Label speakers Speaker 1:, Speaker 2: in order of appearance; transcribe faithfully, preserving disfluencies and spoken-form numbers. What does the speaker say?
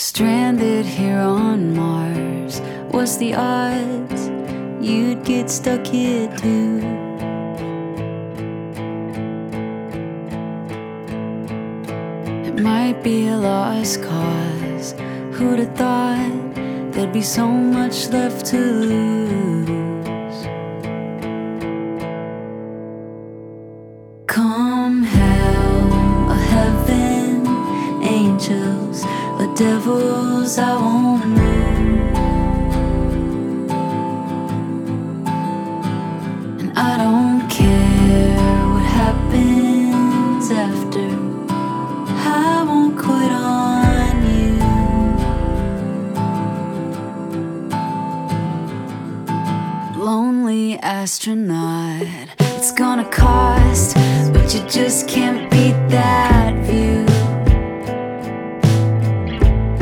Speaker 1: Stranded here on Mars, what's the odds you'd get stuck here too? It might be a lost cause. Who'd have thought there'd be so much left to lose? Come hell or heaven, angels or devils, I won't move. And I don't care what happens after, I won't quit on you. Lonely astronaut, it's gonna cost, but you just can't beat that view.